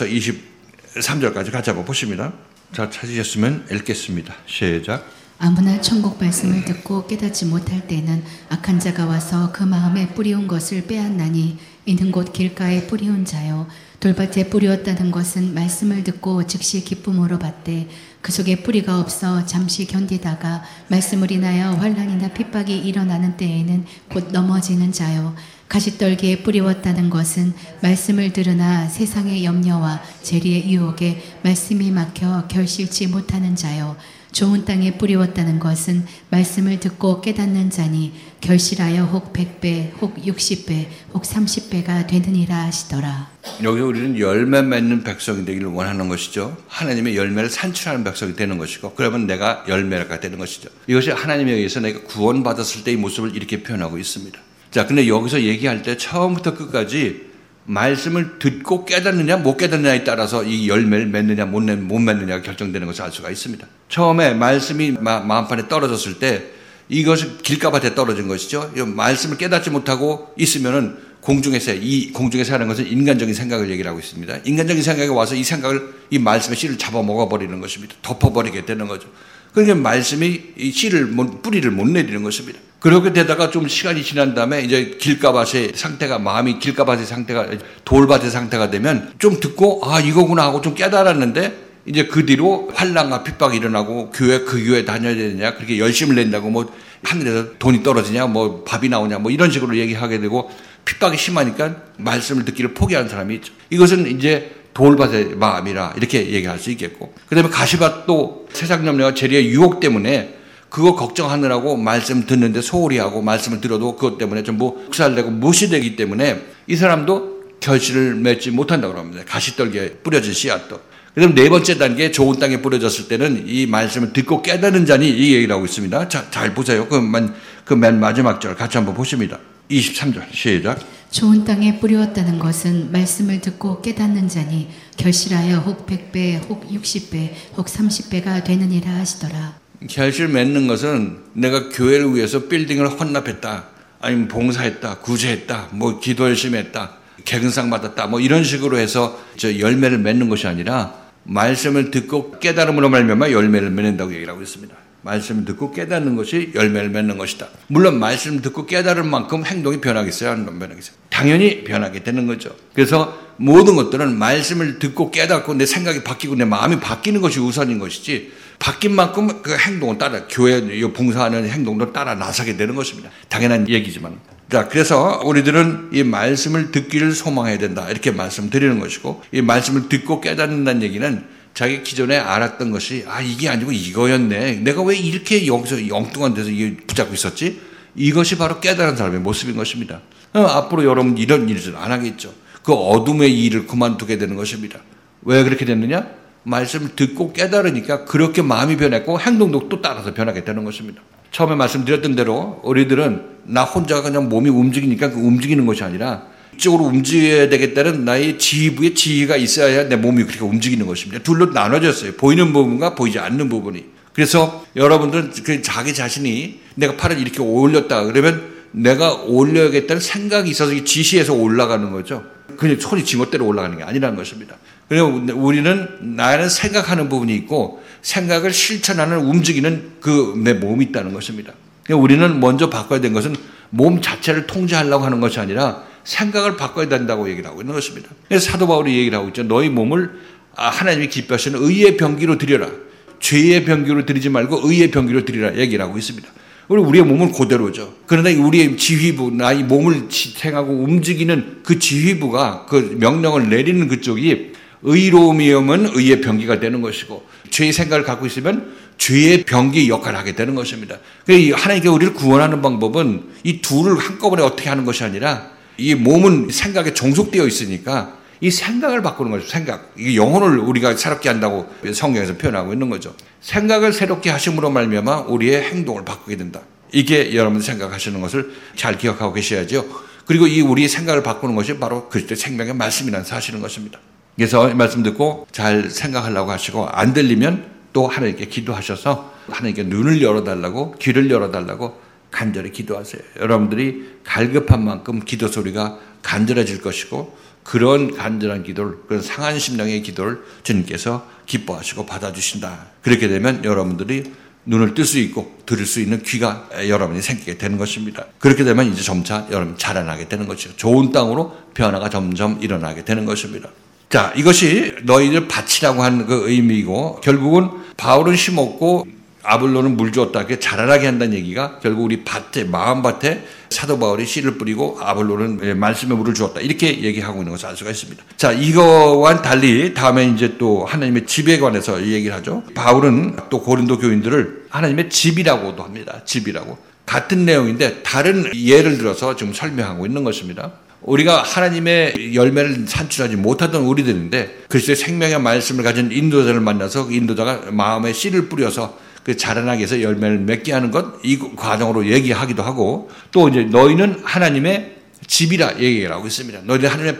23절까지 같이 한번 보십니다. 자, 찾으셨으면 읽겠습니다. 시작. 아무나 천국 말씀을 듣고 깨닫지 못할 때는 악한 자가 와서 그 마음에 뿌리운 것을 빼앗나니 이는 곧 길가에 뿌리운 자요 돌밭에 뿌리었다는 것은 말씀을 듣고 즉시 기쁨으로 받되 그 속에 뿌리가 없어 잠시 견디다가 말씀을 인하여 환난이나 핍박이 일어나는 때에는 곧 넘어지는 자요 가시떨기에 뿌리웠다는 것은 말씀을 들으나 세상의 염려와 재리의 유혹에 말씀이 막혀 결실치 못하는 자요 좋은 땅에 뿌리웠다는 것은 말씀을 듣고 깨닫는 자니 결실하여 혹 100배, 혹 60배, 혹 30배가 되느니라 하시더라. 여기 우리는 열매 맺는 백성이 되기를 원하는 것이죠. 하나님의 열매를 산출하는 백성이 되는 것이고 그러면 내가 열매가 되는 것이죠. 이것이 하나님에 의해서 내가 구원받았을 때의 모습을 이렇게 표현하고 있습니다. 자, 근데 여기서 얘기할 때 처음부터 끝까지 말씀을 듣고 깨닫느냐 못 깨닫느냐에 따라서 이 열매를 맺느냐 못 맺느냐가 결정되는 것을 알 수가 있습니다. 처음에 말씀이 마음판에 떨어졌을 때 이것이 길가밭에 떨어진 것이죠. 이 말씀을 깨닫지 못하고 있으면은 공중에서 하는 것은 인간적인 생각을 얘기를 하고 있습니다. 인간적인 생각이 와서 이 생각을 이 말씀의 씨를 잡아먹어 버리는 것입니다. 덮어버리게 되는 거죠. 그러니까 말씀이 이 씨를 뿌리를 못 내리는 것입니다. 그렇게 되다가 좀 시간이 지난 다음에 이제 길가밭의 상태가 마음이 길가밭의 상태가 돌밭의 상태가 되면 좀 듣고 이거구나 하고 좀 깨달았는데 이제 그 뒤로 환난과 핍박이 일어나고 그 교회 다녀야 되느냐 그렇게 열심을 낸다고 뭐 하늘에서 돈이 떨어지냐 뭐 밥이 나오냐 뭐 이런 식으로 얘기하게 되고 핍박이 심하니까 말씀을 듣기를 포기하는 사람이 있죠. 이것은 이제 돌밭의 마음이라 이렇게 얘기할 수 있겠고 그다음에 가시밭도 세상 염려와 재리의 유혹 때문에 그거 걱정하느라고 말씀 듣는데 소홀히 하고 말씀을 들어도 그것 때문에 전부 묵살되고 무시되기 때문에 이 사람도 결실을 맺지 못한다고 합니다. 가시떨기에 뿌려진 씨앗도. 그다음 네 번째 단계 좋은 땅에 뿌려졌을 때는 이 말씀을 듣고 깨닫는 자니 이 얘기를 하고 있습니다. 자, 잘 보세요. 그 맨 마지막 절 같이 한번 보십니다. 23절 시작. 좋은 땅에 뿌리웠다는 것은 말씀을 듣고 깨닫는 자니 결실하여 혹 100배, 혹 60배, 혹 30배가 되느니라 하시더라. 결실 맺는 것은 내가 교회를 위해서 빌딩을 헌납했다, 아니면 봉사했다, 구제했다, 뭐 기도 열심히 했다, 개근상 받았다, 뭐 이런 식으로 해서 열매를 맺는 것이 아니라 말씀을 듣고 깨달음으로 말미암아 열매를 맺는다고 얘기를 하고 있습니다. 말씀을 듣고 깨닫는 것이 열매를 맺는 것이다. 물론 말씀을 듣고 깨달을 만큼 행동이 변하겠어요? 안 변하겠어요? 당연히 변하게 되는 거죠. 그래서 모든 것들은 말씀을 듣고 깨닫고 내 생각이 바뀌고 내 마음이 바뀌는 것이 우선인 것이지, 바뀐 만큼 그 행동을 따라, 교회 봉사하는 행동도 따라 나서게 되는 것입니다. 당연한 얘기지만. 자, 그래서 우리들은 이 말씀을 듣기를 소망해야 된다, 이렇게 말씀드리는 것이고, 이 말씀을 듣고 깨닫는다는 얘기는 자기 기존에 알았던 것이 이게 아니고 이거였네, 내가 왜 이렇게 여기서 엉뚱한 데서 붙잡고 있었지, 이것이 바로 깨달은 사람의 모습인 것입니다. 앞으로 여러분 이런 일을 안 하겠죠. 그 어둠의 일을 그만두게 되는 것입니다. 왜 그렇게 됐느냐? 말씀을 듣고 깨달으니까 그렇게 마음이 변했고 행동도 또 따라서 변하게 되는 것입니다. 처음에 말씀드렸던 대로 우리들은 나 혼자가 그냥 몸이 움직이니까 그 움직이는 것이 아니라 이쪽으로 움직여야 되겠다는 나의 지휘부의 지휘가 있어야 내 몸이 그렇게 움직이는 것입니다. 둘로 나눠졌어요. 보이는 부분과 보이지 않는 부분이. 그래서 여러분들은 자기 자신이 내가 팔을 이렇게 올렸다 그러면 내가 올려야겠다는 생각이 있어서 지시해서 올라가는 거죠. 그냥 손이 지멋대로 올라가는 게 아니라는 것입니다. 그래서 우리는 나는 생각하는 부분이 있고 생각을 실천하는 움직이는 그 내 몸이 있다는 것입니다. 우리는 먼저 바꿔야 된 것은 몸 자체를 통제하려고 하는 것이 아니라 생각을 바꿔야 된다고 얘기를 하고 있는 것입니다. 그래서 사도 바울이 얘기를 하고 있죠. 너희 몸을 하나님이 기뻐하시는 의의 병기로 드려라. 죄의 병기로 드리지 말고 의의 병기로 드리라 얘기를 하고 있습니다. 우리의 몸은 그대로죠. 그러나 우리의 지휘부, 나의 몸을 지탱하고 움직이는 그 지휘부가 그 명령을 내리는 그쪽이 의로움이면 의의 병기가 되는 것이고, 죄의 생각을 갖고 있으면 죄의 병기 역할을 하게 되는 것입니다. 하나님께 우리를 구원하는 방법은 이 둘을 한꺼번에 어떻게 하는 것이 아니라 이 몸은 생각에 종속되어 있으니까 이 생각을 바꾸는 거죠. 생각. 이 영혼을 우리가 새롭게 한다고 성경에서 표현하고 있는 거죠. 생각을 새롭게 하심으로 말미암아 우리의 행동을 바꾸게 된다. 이게 여러분 생각하시는 것을 잘 기억하고 계셔야죠. 그리고 이 우리의 생각을 바꾸는 것이 바로 그리스도의 생명의 말씀이라는 사실인 것입니다. 그래서 이 말씀 듣고 잘 생각하려고 하시고 안 들리면 또 하나님께 기도하셔서 하나님께 눈을 열어달라고, 귀를 열어달라고 간절히 기도하세요. 여러분들이 갈급한 만큼 기도 소리가 간절해질 것이고, 그런 간절한 기도를, 그런 상한 심령의 기도를 주님께서 기뻐하시고 받아주신다. 그렇게 되면 여러분들이 눈을 뜰 수 있고 들을 수 있는 귀가 여러분이 생기게 되는 것입니다. 그렇게 되면 이제 점차 여러분 자라나게 되는 것이죠. 좋은 땅으로 변화가 점점 일어나게 되는 것입니다. 자, 이것이 너희들 밭이라고 하는 그 의미이고, 결국은 바울은 심었고 아볼로는 물 주었다. 그게 자라나게 한다는 얘기가 결국 우리 밭에, 마음밭에 사도 바울이 씨를 뿌리고 아볼로는 말씀의 물을 주었다. 이렇게 얘기하고 있는 것을 알 수가 있습니다. 자, 이거와는 달리 다음에 이제 또 하나님의 집에 관해서 얘기를 하죠. 바울은 또 고린도 교인들을 하나님의 집이라고도 합니다. 집이라고. 같은 내용인데 다른 예를 들어서 지금 설명하고 있는 것입니다. 우리가 하나님의 열매를 산출하지 못하던 우리들인데 그리스도의 생명의 말씀을 가진 인도자를 만나서 그 인도자가 마음에 씨를 뿌려서 그 자라나게 해서 열매를 맺게 하는 것, 이 과정으로 얘기하기도 하고, 또 이제 너희는 하나님의 집이라 얘기를 하고 있습니다. 너희들은 하나님의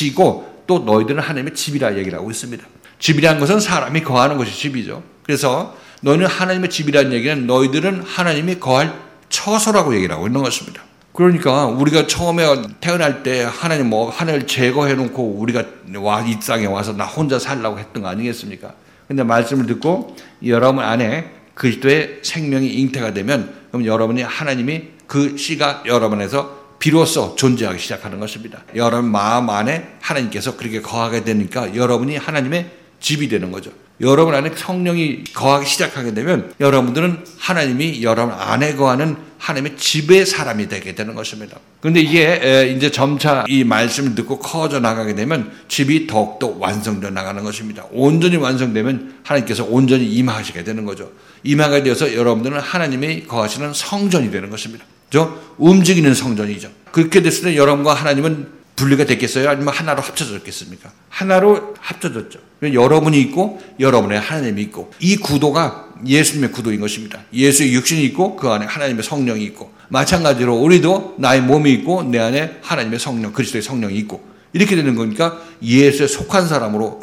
밭이고 또 너희들은 하나님의 집이라 얘기를 하고 있습니다. 집이라는 것은 사람이 거하는 것이 집이죠. 그래서 너희는 하나님의 집이라는 얘기는 너희들은 하나님이 거할 처소라고 얘기를 하고 있는 것입니다. 그러니까 우리가 처음에 태어날 때 하나님 하늘 제거해 놓고 우리가 이 땅에 와서 나 혼자 살라고 했던 거 아니겠습니까? 근데 말씀을 듣고 여러분 안에 그리스도의 생명이 잉태가 되면 그럼 여러분이 하나님이 그 씨가 여러분에서 비로소 존재하기 시작하는 것입니다. 여러분 마음 안에 하나님께서 그렇게 거하게 되니까 여러분이 하나님의 집이 되는 거죠. 여러분 안에 성령이 거하기 시작하게 되면 여러분들은 하나님이 여러분 안에 거하는 하나님의 집의 사람이 되게 되는 것입니다. 그런데 이게 이제 점차 이 말씀을 듣고 커져 나가게 되면 집이 더욱더 완성되어 나가는 것입니다. 온전히 완성되면 하나님께서 온전히 임하시게 되는 거죠. 임하게 되어서 여러분들은 하나님이 거하시는 성전이 되는 것입니다. 그렇죠? 움직이는 성전이죠. 그렇게 됐을 때 여러분과 하나님은 분리가 됐겠어요? 아니면 하나로 합쳐졌겠습니까? 하나로 합쳐졌죠. 여러분이 있고 여러분의 하나님이 있고, 이 구도가 예수님의 구도인 것입니다. 예수의 육신이 있고 그 안에 하나님의 성령이 있고, 마찬가지로 우리도 나의 몸이 있고 내 안에 하나님의 성령, 그리스도의 성령이 있고, 이렇게 되는 거니까 예수에 속한 사람으로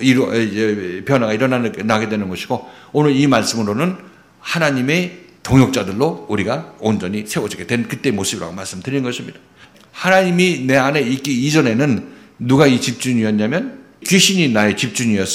변화가 일어나게 되는 것이고, 오늘 이 말씀으로는 하나님의 동역자들로 우리가 온전히 세워지게 된 그때의 모습이라고 말씀드리는 것입니다. 하나님이 내 안에 있기 이전에는 누가 이 집주인이었냐면 귀신이 나의 집주인이었어요.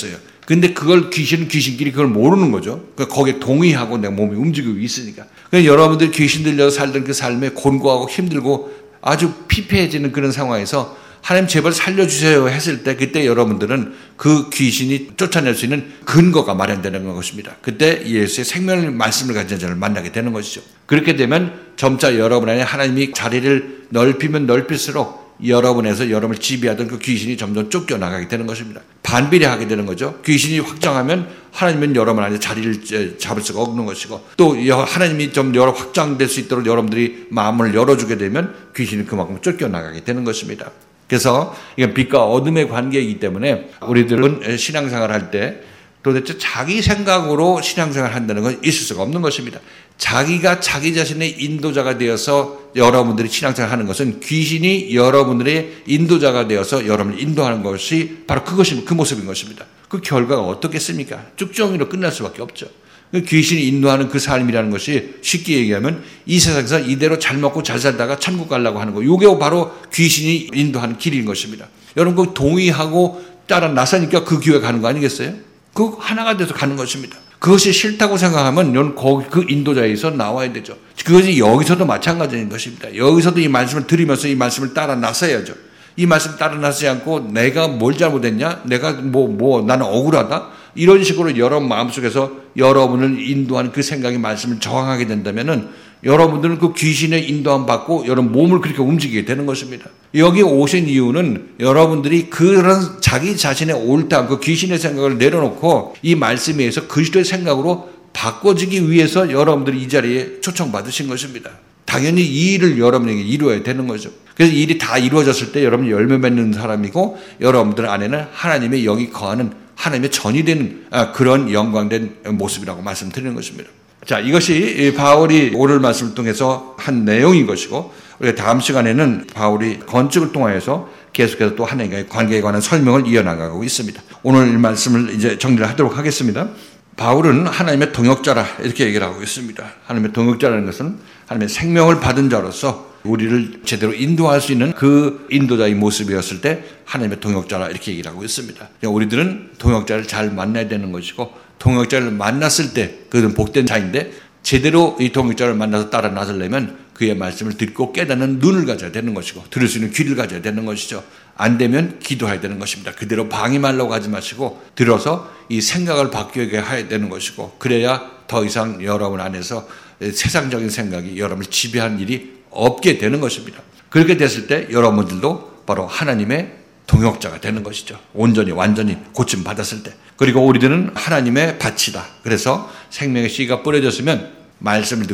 근데 그걸 귀신끼리 그걸 모르는 거죠. 거기에 동의하고 내 몸이 움직이고 있으니까. 그러니까 여러분들이 귀신 들려서 살던 그 삶에 곤고하고 힘들고 아주 피폐해지는 그런 상황에서 하나님 제발 살려주세요 했을 때 그때 여러분들은 그 귀신이 쫓아낼 수 있는 근거가 마련되는 것입니다. 그때 예수의 생명의 말씀을 가진 자를 만나게 되는 것이죠. 그렇게 되면 점차 여러분 안에 하나님이 자리를 넓히면 넓힐수록 여러분에서 여러분을 지배하던 그 귀신이 점점 쫓겨나가게 되는 것입니다. 반비례하게 되는 거죠. 귀신이 확장하면 하나님은 여러분 안에 자리를 잡을 수가 없는 것이고 또 하나님이 좀 확장될 수 있도록 여러분들이 마음을 열어주게 되면 귀신이 그만큼 쫓겨나가게 되는 것입니다. 그래서 이건 빛과 어둠의 관계이기 때문에 우리들은 신앙생활 할 때 도대체 자기 생각으로 신앙생활 한다는 건 있을 수가 없는 것입니다. 자기가 자기 자신의 인도자가 되어서 여러분들이 신앙생활 하는 것은 귀신이 여러분들의 인도자가 되어서 여러분을 인도하는 것이 바로 그것이 그 모습인 것입니다. 그 결과가 어떻겠습니까? 쭉정이로 끝날 수밖에 없죠. 귀신이 인도하는 그 삶이라는 것이 쉽게 얘기하면 이 세상에서 이대로 잘 먹고 잘 살다가 천국 가려고 하는 거. 이게 바로 귀신이 인도하는 길인 것입니다. 여러분 그 동의하고 따라 나서니까 그 교회 가는 거 아니겠어요? 그 하나가 돼서 가는 것입니다. 그것이 싫다고 생각하면 그 인도자에서 나와야 되죠. 그것이 여기서도 마찬가지인 것입니다. 여기서도 이 말씀을 들으면서 이 말씀을 따라 나서야죠. 이 말씀 따라 나서지 않고 내가 뭘 잘못했냐? 내가 나는 억울하다? 이런 식으로 여러분 마음속에서 여러분을 인도하는 그 생각이 말씀을 저항하게 된다면은 여러분들은 그 귀신의 인도함 받고 여러분 몸을 그렇게 움직이게 되는 것입니다. 여기 오신 이유는 여러분들이 그런 자기 자신의 옳다, 그 귀신의 생각을 내려놓고 이 말씀에 의해서 그리스도의 생각으로 바꿔지기 위해서 여러분들이 이 자리에 초청받으신 것입니다. 당연히 이 일을 여러분에게 이루어야 되는 거죠. 그래서 이 일이 다 이루어졌을 때 여러분이 열매 맺는 사람이고 여러분들 안에는 하나님의 영이 거하는 하나님의 전이 되는 그런 영광된 모습이라고 말씀드리는 것입니다. 자, 이것이 바울이 오늘 말씀을 통해서 한 내용인 것이고 우리가 다음 시간에는 바울이 건축을 통하여서 계속해서 또 하나님과의 관계에 관한 설명을 이어나가고 있습니다. 오늘 말씀을 이제 정리를 하도록 하겠습니다. 바울은 하나님의 동역자라 이렇게 얘기를 하고 있습니다. 하나님의 동역자라는 것은 하나님의 생명을 받은 자로서 우리를 제대로 인도할 수 있는 그 인도자의 모습이었을 때 하나님의 동역자라 이렇게 얘기를 하고 있습니다. 우리들은 동역자를 잘 만나야 되는 것이고 동역자를 만났을 때 그는 복된 자인데 제대로 이 동역자를 만나서 따라 나서려면 그의 말씀을 듣고 깨닫는 눈을 가져야 되는 것이고 들을 수 있는 귀를 가져야 되는 것이죠. 안 되면 기도해야 되는 것입니다. 그대로 방임하려고 하지 마시고 들어서 이 생각을 바뀌게 해야 되는 것이고 그래야 더 이상 여러분 안에서 세상적인 생각이 여러분을 지배하는 일이 없게 되는 것입니다. 그렇게 됐을 때 여러분들도 바로 하나님의 동역자가 되는 것이죠. 온전히 완전히 고침 받았을 때. 그리고 우리들은 하나님의 밭이다. 그래서 생명의 씨가 뿌려졌으면 말씀을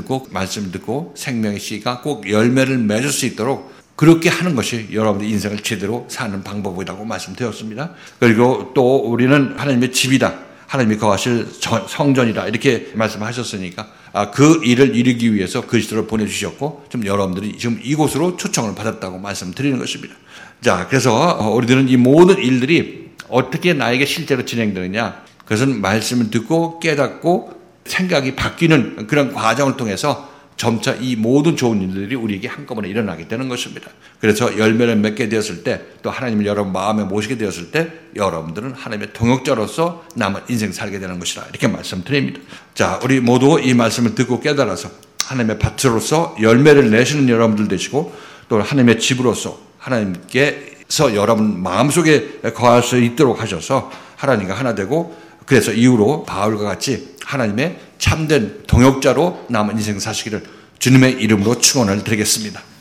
듣고 생명의 씨가 꼭 열매를 맺을 수 있도록 그렇게 하는 것이 여러분의 인생을 제대로 사는 방법이라고 말씀드렸습니다. 그리고 또 우리는 하나님의 집이다. 하나님이 거하실 성전이다. 이렇게 말씀하셨으니까 그 일을 이루기 위해서 그리스도를 보내주셨고 좀 여러분들이 지금 이곳으로 초청을 받았다고 말씀드리는 것입니다. 자, 그래서 우리들은 이 모든 일들이 어떻게 나에게 실제로 진행되느냐 그것은 말씀을 듣고 깨닫고 생각이 바뀌는 그런 과정을 통해서 점차 이 모든 좋은 일들이 우리에게 한꺼번에 일어나게 되는 것입니다. 그래서 열매를 맺게 되었을 때 또 하나님을 여러분 마음에 모시게 되었을 때 여러분들은 하나님의 동역자로서 남은 인생 살게 되는 것이라 이렇게 말씀드립니다. 자, 우리 모두 이 말씀을 듣고 깨달아서 하나님의 밭으로서 열매를 내시는 여러분들 되시고 또 하나님의 집으로서 하나님께서 여러분 마음속에 거할 수 있도록 하셔서 하나님과 하나 되고 그래서 이후로 바울과 같이 하나님의 참된 동역자로 남은 인생 사시기를 주님의 이름으로 축원을 드리겠습니다.